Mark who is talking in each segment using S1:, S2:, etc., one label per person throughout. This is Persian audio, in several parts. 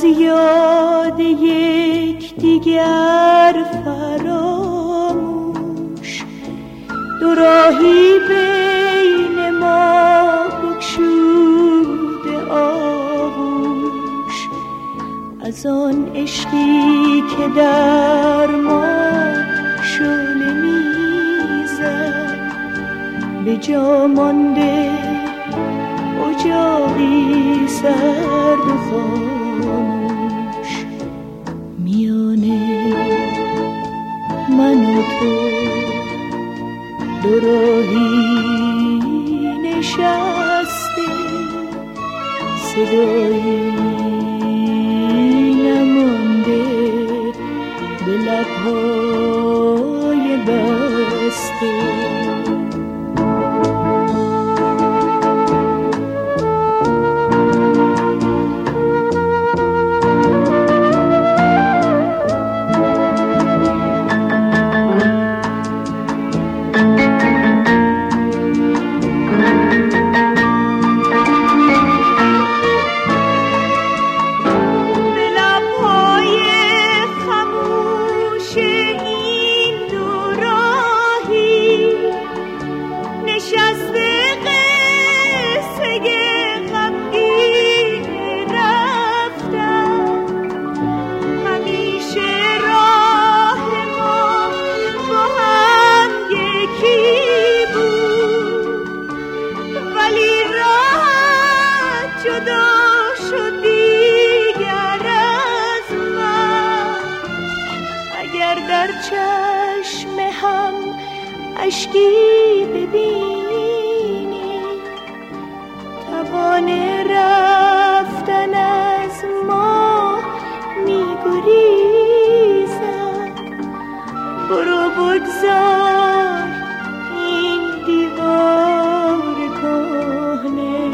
S1: یاد یک دیگر فراموش، دو راهی بین ما بگشوده آغوش، از آن عشقی که در ما شعله میزد، به جا مانده اجاقی سرد و خاموش. میانه من و تو دو راهی نشسته، صدایی نمانده به لبهای بسته. اشکی ببینی توان رفتن از ما میگریزد، برو بگذار این دیوار کهنه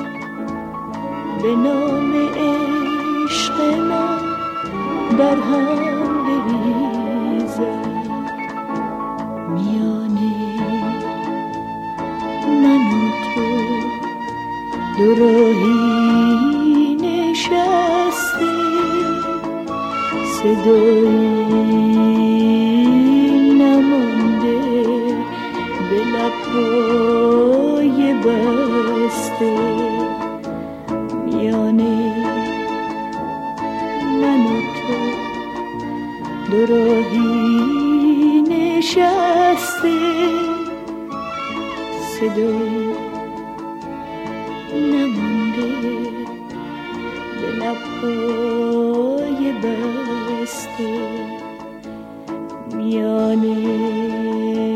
S1: به نام عشق ما در هم بریزد. من و تو دو راهی نشسته، صدایی نمانده به لبهای بسته. میانه من و تو دو راهی نشسته، صدایی نمانده به لبهای بسته. میانه